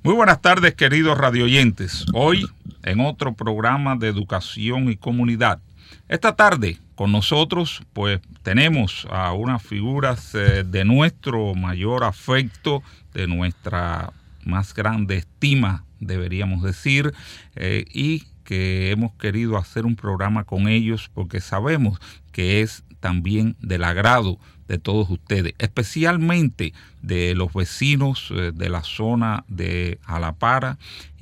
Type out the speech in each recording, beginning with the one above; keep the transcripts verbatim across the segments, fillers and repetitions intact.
Muy buenas tardes, queridos radioyentes. Hoy en otro programa de educación y comunidad. Esta tarde con nosotros pues tenemos a unas figuras eh, de nuestro mayor afecto, de nuestra más grande estima, deberíamos decir, eh, y que hemos querido hacer un programa con ellos porque sabemos que es también del agrado de todos ustedes, especialmente de los vecinos eh, de la zona de Alapara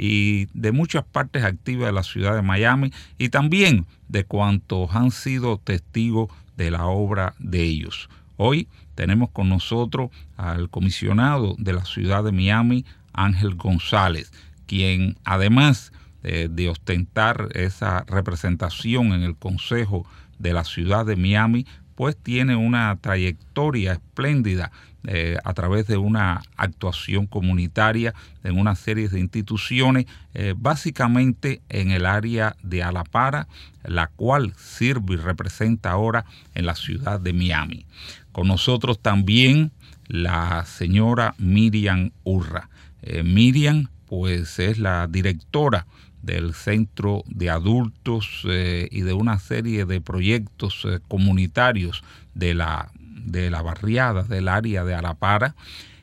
y de muchas partes activas de la ciudad de Miami, y también de cuantos han sido testigos de la obra de ellos. Hoy tenemos con nosotros al comisionado de la ciudad de Miami, Ángel González, quien además eh, de ostentar esa representación en el Consejo de la ciudad de Miami, pues tiene una trayectoria espléndida eh, a través de una actuación comunitaria en una serie de instituciones, eh, básicamente en el área de Alapara, la cual sirve y representa ahora en la ciudad de Miami. Con nosotros también la señora Miriam Urra. Eh, Miriam, pues es la directora del Centro de Adultos eh, y de una serie de proyectos eh, comunitarios de la, de la barriada del área de Alapara,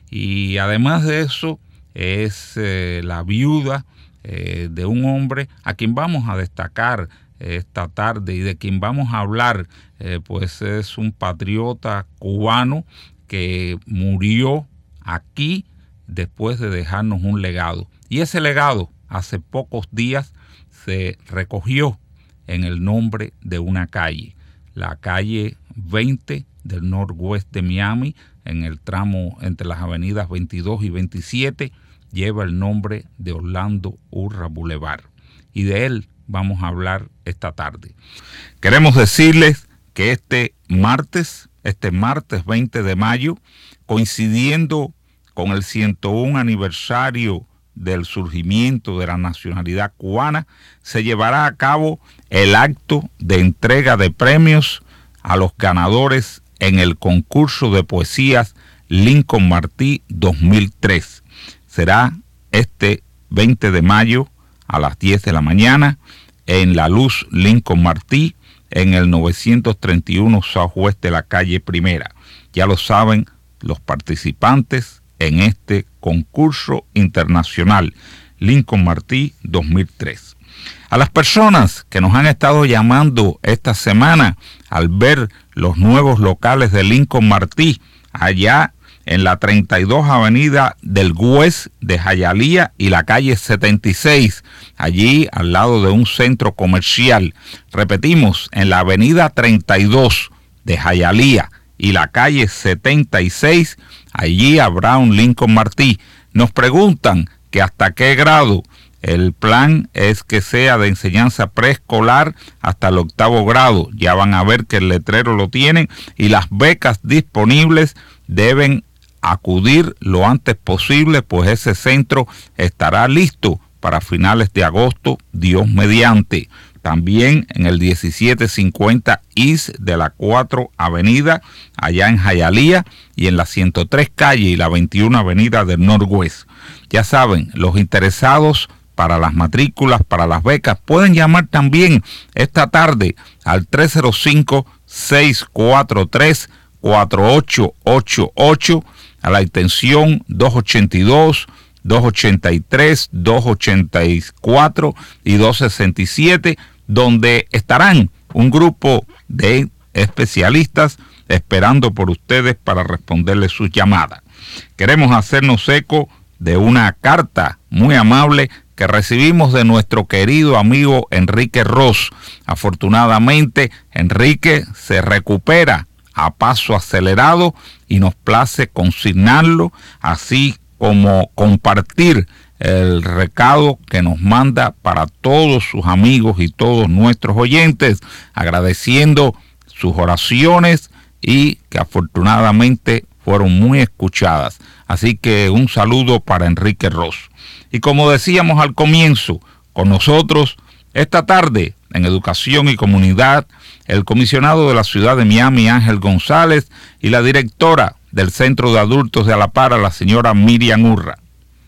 y además de eso es eh, la viuda eh, de un hombre a quien vamos a destacar eh, esta tarde y de quien vamos a hablar, eh, pues es un patriota cubano que murió aquí después de dejarnos un legado, y ese legado hace pocos días se recogió en el nombre de una calle, la calle veinte del Northwest de Miami, en el tramo entre las avenidas veintidós y veintisiete, lleva el nombre de Orlando Urra Boulevard, y de él vamos a hablar esta tarde. Queremos decirles que este martes, este martes veinte de mayo, coincidiendo con el ciento uno aniversario del surgimiento de la nacionalidad cubana, se llevará a cabo el acto de entrega de premios a los ganadores en el concurso de poesías Lincoln Martí dos mil tres. Será este veinte de mayo a las diez de la mañana en La Luz Lincoln Martí, en el novecientos treinta y uno Southwest de la calle Primera. Ya lo saben los participantes en este concurso internacional Lincoln Martí dos mil tres. A las personas que nos han estado llamando esta semana al ver los nuevos locales de Lincoln Martí allá en la treinta y dos Avenida del West de Hialeah y la calle setenta y seis, allí al lado de un centro comercial. Repetimos, en la Avenida treinta y dos de Hialeah y la calle setenta y seis, allí habrá un Lincoln Martí. Nos preguntan que hasta qué grado. El plan es que sea de enseñanza preescolar hasta el octavo grado. Ya van a ver que el letrero lo tienen, y las becas disponibles deben acudir lo antes posible, pues ese centro estará listo para finales de agosto, Dios mediante. También en el diecisiete cincuenta East de la cuatro Avenida, allá en Hialeah, y en la ciento tres calle y la veintiuna Avenida del Northwest. Ya saben, los interesados para las matrículas, para las becas, pueden llamar también esta tarde al tres cero cinco, seis cuatro tres, cuatro ocho ocho ocho, a la extensión dos ochenta y dos, dos ochenta y tres, dos ochenta y cuatro y dos sesenta y siete, donde estarán un grupo de especialistas esperando por ustedes para responderles sus llamadas. Queremos hacernos eco de una carta muy amable que recibimos de nuestro querido amigo Enrique Ross. Afortunadamente, Enrique se recupera a paso acelerado y nos place consignarlo, así como compartir el recado que nos manda para todos sus amigos y todos nuestros oyentes, agradeciendo sus oraciones y que afortunadamente fueron muy escuchadas. Así que un saludo para Enrique Ross. Y como decíamos al comienzo, con nosotros esta tarde en Educación y Comunidad, el comisionado de la ciudad de Miami, Ángel González, y la directora del Centro de Adultos de Alapara, la señora Miriam Urra.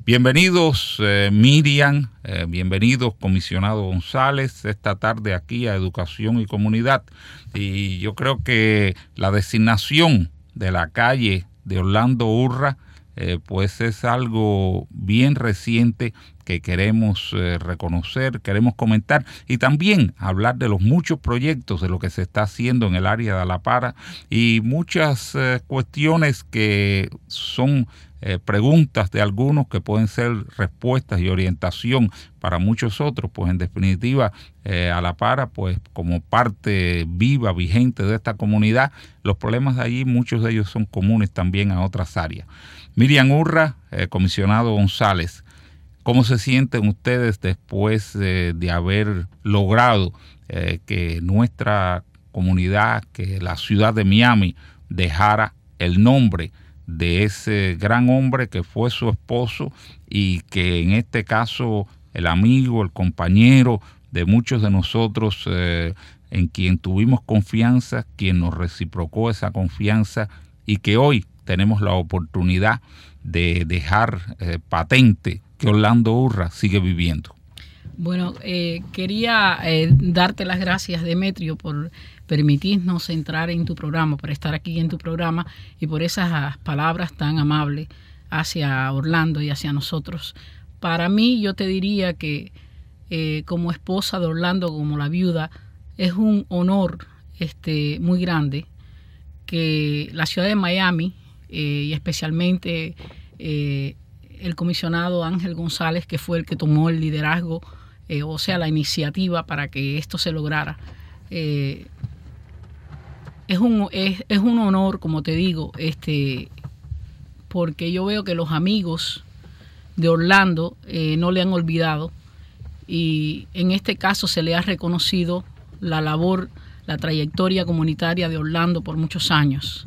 Bienvenidos eh, Miriam, eh, bienvenidos comisionado González, esta tarde aquí a Educación y Comunidad. Y yo creo que la designación de la calle de Orlando Urra eh, pues es algo bien reciente que queremos eh, reconocer, queremos comentar y también hablar de los muchos proyectos, de lo que se está haciendo en el área de Alapara y muchas eh, cuestiones que son eh, preguntas de algunos que pueden ser respuestas y orientación para muchos otros. Pues en definitiva eh, Alapara pues como parte viva, vigente de esta comunidad, los problemas de allí muchos de ellos son comunes también a otras áreas. Miriam Urra, eh, comisionado González, ¿cómo se sienten ustedes después eh, de haber logrado eh, que nuestra comunidad, que la ciudad de Miami dejara el nombre de ese gran hombre que fue su esposo y que en este caso el amigo, el compañero de muchos de nosotros, eh, en quien tuvimos confianza, quien nos reciprocó esa confianza y que hoy tenemos la oportunidad de dejar eh, patente que Orlando Urra sigue viviendo? Bueno, eh, quería eh, darte las gracias, Demetrio, por permitirnos entrar en tu programa, por estar aquí en tu programa y por esas palabras tan amables hacia Orlando y hacia nosotros. Para mí, yo te diría que eh, como esposa de Orlando, como la viuda, es un honor este, muy grande que la ciudad de Miami eh, y especialmente eh, el comisionado Ángel González, que fue el que tomó el liderazgo, eh, o sea, la iniciativa para que esto se lograra. Eh, es, un, es, es un honor, como te digo, este, porque yo veo que los amigos de Orlando eh, no le han olvidado y en este caso se le ha reconocido la labor, la trayectoria comunitaria de Orlando por muchos años.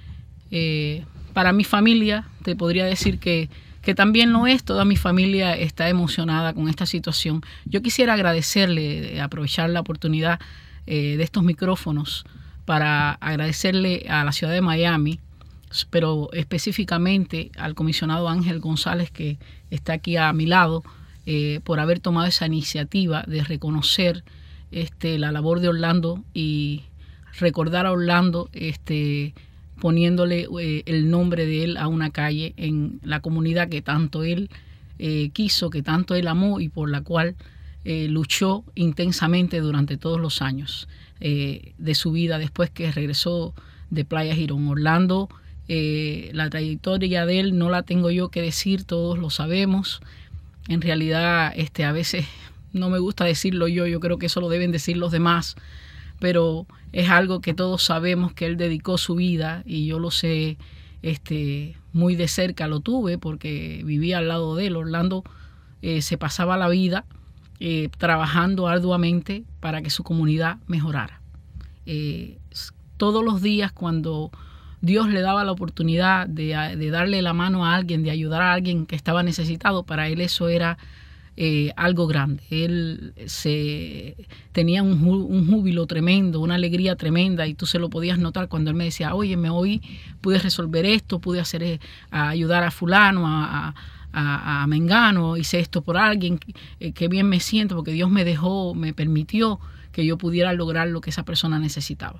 Eh, para mi familia, te podría decir que que también lo es, toda mi familia está emocionada con esta situación. Yo quisiera agradecerle, aprovechar la oportunidad eh, de estos micrófonos para agradecerle a la ciudad de Miami, pero específicamente al comisionado Ángel González, que está aquí a mi lado, eh, por haber tomado esa iniciativa de reconocer este, la labor de Orlando y recordar a Orlando este, poniéndole eh, el nombre de él a una calle en la comunidad que tanto él eh, quiso, que tanto él amó y por la cual eh, luchó intensamente durante todos los años eh, de su vida después que regresó de Playa Girón. Orlando, eh, la trayectoria de él no la tengo yo que decir, todos lo sabemos. En realidad este, a veces no me gusta decirlo yo, yo creo que eso lo deben decir los demás, pero es algo que todos sabemos que él dedicó su vida y yo lo sé este, muy de cerca, lo tuve porque vivía al lado de él. Orlando eh, se pasaba la vida eh, trabajando arduamente para que su comunidad mejorara. Eh, todos los días cuando Dios le daba la oportunidad de, de darle la mano a alguien, de ayudar a alguien que estaba necesitado, para él eso era Eh, algo grande. Él se tenía un, un júbilo tremendo, una alegría tremenda y tú se lo podías notar cuando él me decía, oye, me oí, pude resolver esto, pude hacer a ayudar a fulano, a, a, a Mengano, hice esto por alguien, eh, qué bien me siento porque Dios me dejó, me permitió que yo pudiera lograr lo que esa persona necesitaba.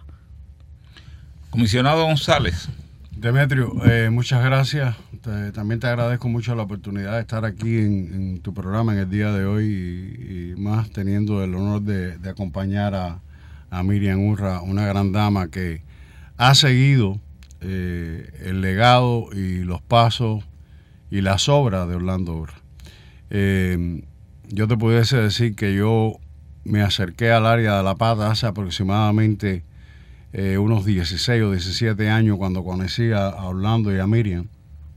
Comisionado González. Demetrio, eh, muchas gracias. Te, también te agradezco mucho la oportunidad de estar aquí en, en tu programa en el día de hoy y, y más teniendo el honor de, de acompañar a, a Miriam Urra, una gran dama que ha seguido eh, el legado y los pasos y las obras de Orlando Urra. Eh, yo te pudiese decir que yo me acerqué al área de La Pata hace aproximadamente Eh, unos dieciséis o diecisiete años cuando conocí a, a Orlando y a Miriam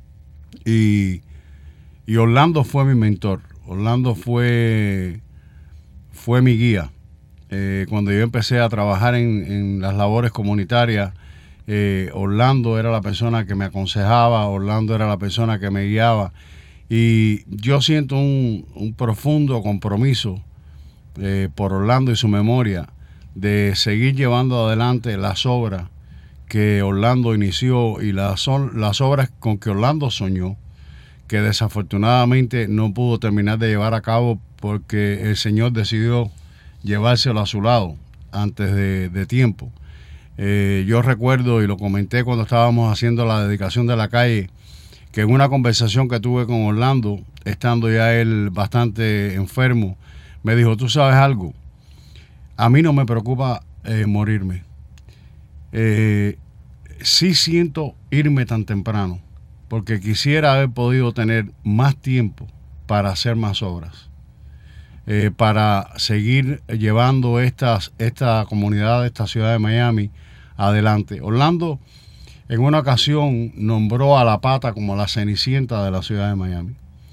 y, y Orlando fue mi mentor. Orlando fue fue mi guía eh, cuando yo empecé a trabajar en, en las labores comunitarias. eh, Orlando era la persona que me aconsejaba, Orlando era la persona que me guiaba y yo siento un, un profundo compromiso eh, por Orlando y su memoria de seguir llevando adelante las obras que Orlando inició y las, las obras con que Orlando soñó, que desafortunadamente no pudo terminar de llevar a cabo porque el Señor decidió llevárselo a su lado antes de, de tiempo. Eh, yo recuerdo, y lo comenté cuando estábamos haciendo la dedicación de la calle, que en una conversación que tuve con Orlando, estando ya él bastante enfermo, me dijo, ¿tú sabes algo? A mí no me preocupa eh, morirme. Eh, sí siento irme tan temprano, porque quisiera haber podido tener más tiempo para hacer más obras, eh, para seguir llevando estas, esta comunidad, esta ciudad de Miami adelante. Orlando en una ocasión nombró a La Pata como la Cenicienta de la ciudad de Miami.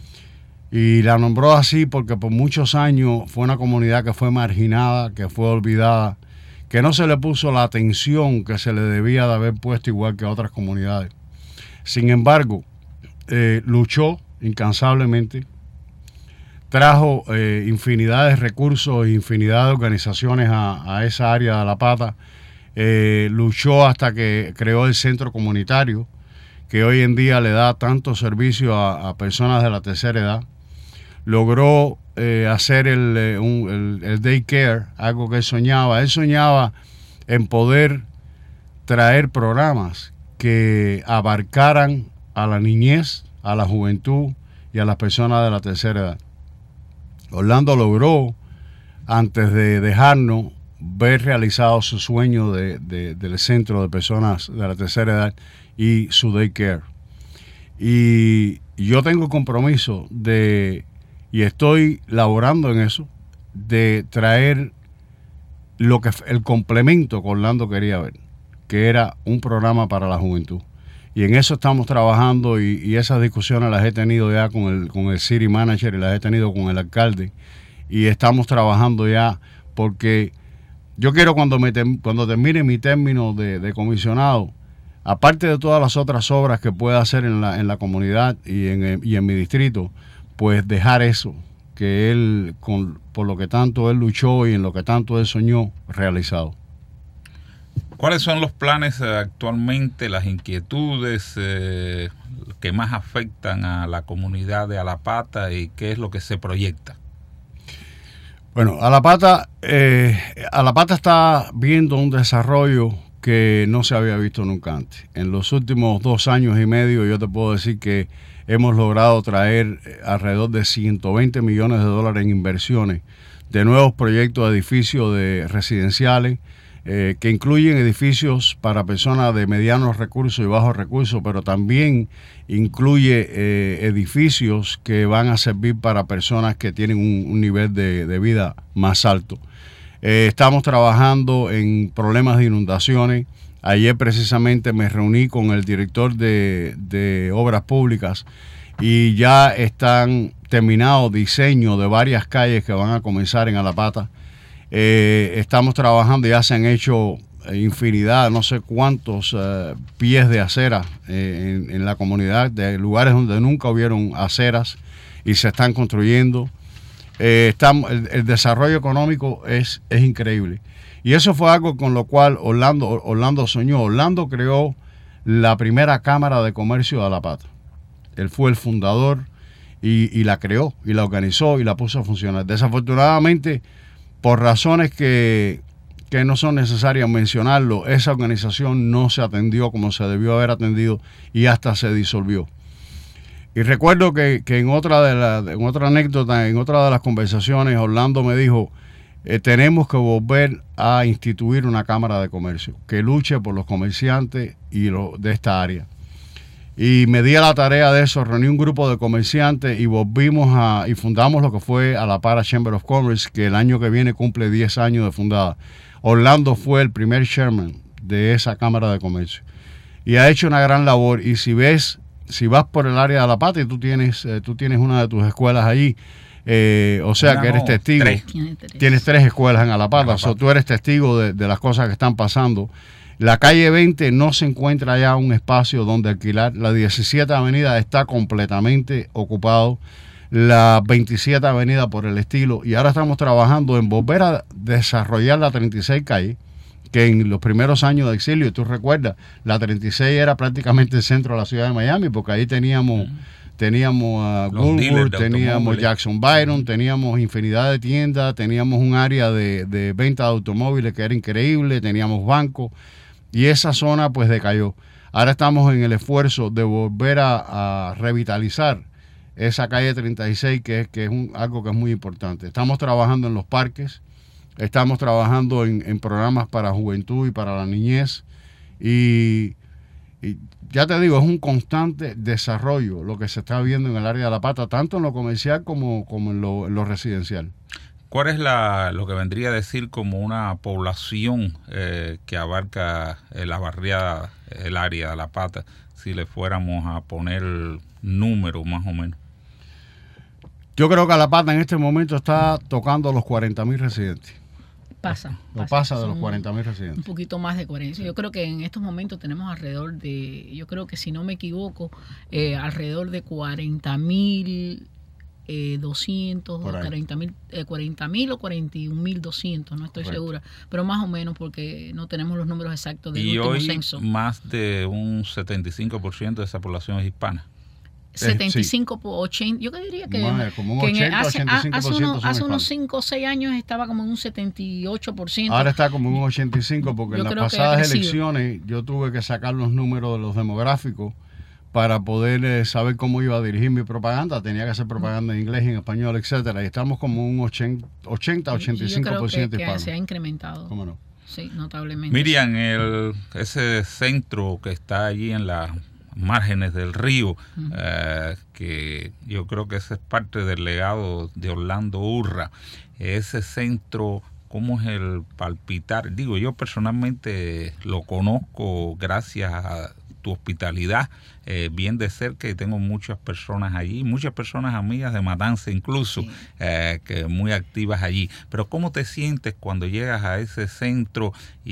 Y la nombró así porque por muchos años fue una comunidad que fue marginada, que fue olvidada, que no se le puso la atención que se le debía de haber puesto igual que a otras comunidades. Sin embargo, eh, luchó incansablemente, trajo eh, infinidad de recursos e infinidad de organizaciones a, a esa área de La Pata, eh, luchó hasta que creó el centro comunitario, que hoy en día le da tanto servicio a, a personas de la tercera edad. Logró eh, hacer el, eh, un, el, el daycare, algo que él soñaba. Él soñaba en poder traer programas que abarcaran a la niñez, a la juventud y a las personas de la tercera edad. Orlando logró, antes de dejarnos, ver realizado su sueño de, de, del centro de personas de la tercera edad y su daycare. Y yo tengo el compromiso de, y estoy laborando en eso, de traer lo que el complemento que Orlando quería ver, que era un programa para la juventud. Y en eso estamos trabajando y, y esas discusiones las he tenido ya con el, con el city manager y las he tenido con el alcalde. Y estamos trabajando ya porque yo quiero cuando, me tem, cuando termine mi término de, de comisionado, aparte de todas las otras obras que pueda hacer en la, en la comunidad y en, y en mi distrito, pues dejar eso, que él, con, por lo que tanto él luchó y en lo que tanto él soñó, realizado. ¿Cuáles son los planes eh, actualmente, las inquietudes eh, que más afectan a la comunidad de Alapata y qué es lo que se proyecta? Bueno, Alapata, eh, Alapata está viendo un desarrollo que no se había visto nunca antes. En los últimos dos años y medio yo te puedo decir que hemos logrado traer alrededor de ciento veinte millones de dólares en inversiones de nuevos proyectos de edificios de residenciales, Eh, que incluyen edificios para personas de medianos recursos y bajos recursos, pero también incluye eh, edificios que van a servir para personas que tienen un, un nivel de, de vida más alto. Eh, estamos trabajando en problemas de inundaciones. Ayer precisamente me reuní con el director de, de Obras Públicas y ya están terminados diseños de varias calles que van a comenzar en Alapata. Eh, estamos trabajando, ya se han hecho infinidad, no sé cuántos uh, pies de acera eh, en, en la comunidad, de lugares donde nunca hubieron aceras y se están construyendo. Eh, estamos, el, el desarrollo económico es, es increíble. Y eso fue algo con lo cual Orlando, Orlando soñó. Orlando creó la primera Cámara de Comercio de Alapata. Él fue el fundador y, y la creó, y la organizó y la puso a funcionar. Desafortunadamente, por razones que, que no son necesarias mencionarlo, esa organización no se atendió como se debió haber atendido y hasta se disolvió. Y recuerdo que, que en, otra de la, en otra anécdota, en otra de las conversaciones, Orlando me dijo, eh, tenemos que volver a instituir una Cámara de Comercio que luche por los comerciantes y lo, de esta área. Y me di a la tarea de eso, reuní un grupo de comerciantes y volvimos a, y fundamos lo que fue Alapata Chamber of Commerce, que el año que viene cumple diez años de fundada. Orlando fue el primer chairman de esa Cámara de Comercio y ha hecho una gran labor. Y si ves, si vas por el área de Alapata y tú tienes, eh, tú tienes una de tus escuelas allí, eh, o sea no, que eres testigo, tres. Tienes tres escuelas en Alapata, o sea, tú eres testigo de, de las cosas que están pasando. La calle veinte no se encuentra ya un espacio donde alquilar. La diecisiete avenida está completamente ocupado. La veintisiete avenida por el estilo. Y ahora estamos trabajando en volver a desarrollar la treinta y seis calle, que en los primeros años de exilio, tú recuerdas, la treinta y seis era prácticamente el centro de la ciudad de Miami, porque ahí teníamos teníamos a Los Woolworth, dealers de teníamos automóviles. Jackson Byron, teníamos infinidad de tiendas, teníamos un área de, de venta de automóviles que era increíble, teníamos bancos y esa zona pues decayó. Ahora estamos en el esfuerzo de volver a, a revitalizar esa calle treinta y seis, que es, que es un, algo que es muy importante. Estamos trabajando en los parques, estamos trabajando en, en programas para juventud y para la niñez y, y ya te digo, es un constante desarrollo lo que se está viendo en el área de La Pata, tanto en lo comercial como, como en, lo, en lo residencial. ¿Cuál es la, lo que vendría a decir como una población eh, que abarca eh, la barriada, el área de La Pata, si le fuéramos a poner número más o menos? Yo creo que La Pata en este momento está tocando los cuarenta mil residentes. Pasa. Lo pasa de Son los cuarenta mil residentes. Un poquito más de cuarenta. Yo creo que en estos momentos tenemos alrededor de, yo creo que si no me equivoco, eh, alrededor de cuarenta mil eh, doscientos, cuarenta mil eh, cuarenta mil o cuarenta y un mil doscientos, no estoy Correcto. segura, pero más o menos porque no tenemos los números exactos del Y último hoy censo. más de un setenta y cinco por ciento de esa población es hispana. setenta y cinco por ochenta, yo diría que, Más, como un que en el- ochenta, hace, ochenta y cinco por ciento hace unos, son hace unos hispanos. cinco o seis años estaba como en un setenta y ocho por ciento. Ahora está como en un ochenta y cinco porque Yo en las creo que ha pasadas crecido. elecciones yo tuve que sacar los números de los demográficos para poder eh, saber cómo iba a dirigir mi propaganda. Tenía que hacer propaganda en inglés y en español, etcétera. Y estamos como un ochenta, ochenta y cinco por ciento Yo creo que, que hispanos. se ha incrementado. ¿Cómo no? Sí, notablemente. Miriam, el, ese centro que está allí en las márgenes del río, uh-huh. eh, que yo creo que ese es parte del legado de Orlando Urra, ese centro, ¿cómo es el palpitar? Digo, yo personalmente lo conozco gracias a tu hospitalidad, eh, bien de cerca, y tengo muchas personas allí, muchas personas amigas de Matanza incluso, sí. eh, que muy activas allí. Pero ¿cómo te sientes cuando llegas a ese centro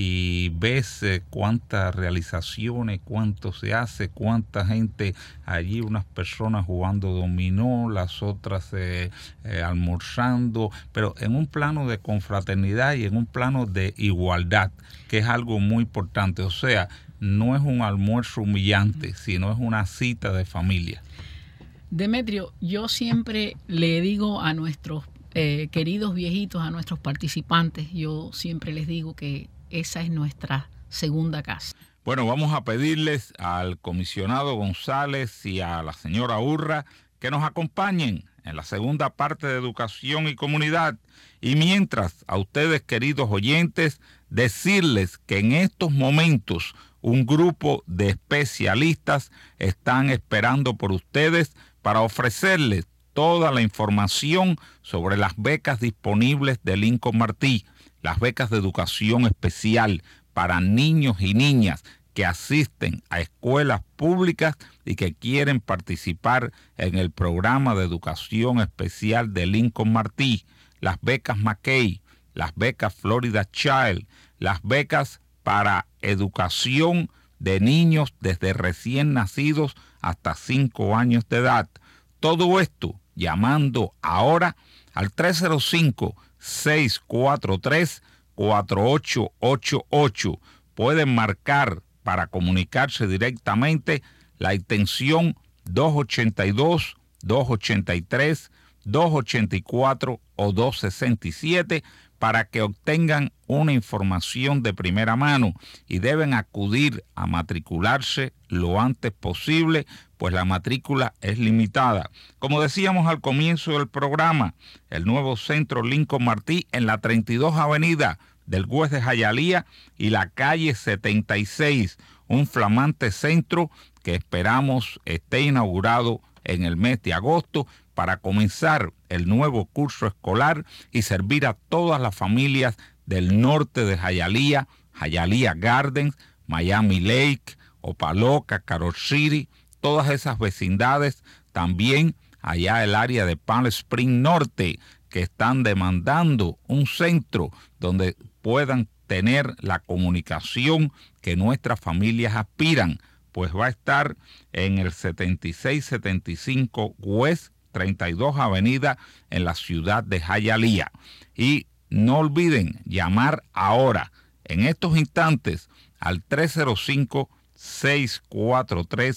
y ves eh, cuántas realizaciones, cuánto se hace, cuánta gente allí, unas personas jugando dominó, las otras eh, eh, almorzando, pero en un plano de confraternidad y en un plano de igualdad, que es algo muy importante? O sea, no es un almuerzo humillante, sino es una cita de familia. Demetrio, yo siempre le digo a nuestros eh, queridos viejitos, a nuestros participantes, yo siempre les digo que esa es nuestra segunda casa. Bueno, vamos a pedirles al comisionado González y a la señora Urra que nos acompañen en la segunda parte de Educación y Comunidad. Y mientras, a ustedes, queridos oyentes, decirles que en estos momentos un grupo de especialistas están esperando por ustedes para ofrecerles toda la información sobre las becas disponibles de Lincoln Martí, las becas de educación especial para niños y niñas que asisten a escuelas públicas y que quieren participar en el programa de educación especial de Lincoln Martí, las becas McKay, las becas Florida Child, las becas para educación de niños desde recién nacidos hasta cinco años de edad. Todo esto llamando ahora al tres cero cinco, seis cuatro tres, cuatro ocho ocho ocho. Pueden marcar para comunicarse directamente la extensión dos ochenta y dos, dos ochenta y tres, dos ochenta y cuatro o dos sesenta y siete para que obtengan una información de primera mano, y deben acudir a matricularse lo antes posible, pues la matrícula es limitada. Como decíamos al comienzo del programa, el nuevo centro Lincoln Martí en la treinta y dos Avenida del West de Hialeah y la calle setenta y seis, un flamante centro que esperamos esté inaugurado en el mes de agosto para comenzar el nuevo curso escolar y servir a todas las familias del norte de Hialeah, Hialeah Gardens, Miami Lake, Opa-locka, Carol City, todas esas vecindades, también allá el área de Palm Springs Norte, que están demandando un centro donde puedan tener la comunicación que nuestras familias aspiran, pues va a estar en el setenta y seis setenta y cinco West treinta y dos Avenida en la ciudad de Hialeah. Y no olviden llamar ahora, en estos instantes, al tres cero cinco, seis cuatro tres,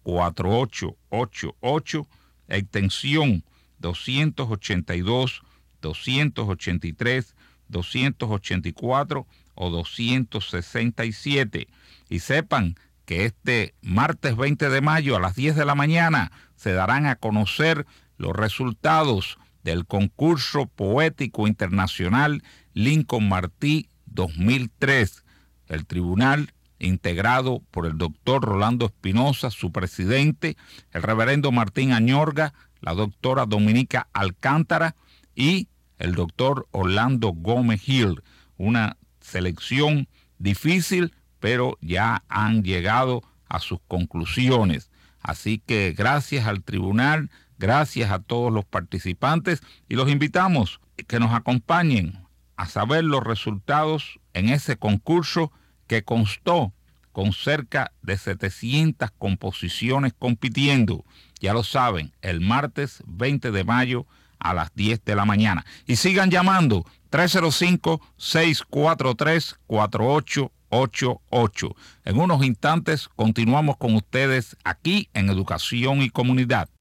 cuatro ocho ocho ocho, extensión doscientos ochenta y dos, doscientos ochenta y tres, doscientos ochenta y cuatro o doscientos sesenta y siete. Y sepan que este martes veinte de mayo a las diez de la mañana se darán a conocer los resultados del concurso poético internacional Lincoln Martí dos mil tres. El tribunal, integrado por el doctor Rolando Espinosa, su presidente, el reverendo Martín Añorga, la doctora Dominica Alcántara y el doctor Orlando Gómez Hill. Una selección difícil, pero ya han llegado a sus conclusiones. Así que gracias al tribunal, gracias a todos los participantes y los invitamos a que nos acompañen a saber los resultados en ese concurso que constó con cerca de setecientas composiciones compitiendo. Ya lo saben, el martes veinte de mayo a las diez de la mañana. Y sigan llamando tres cero cinco, seis cuatro tres, cuatro ocho ocho ocho. En unos instantes continuamos con ustedes aquí en Educación y Comunidad.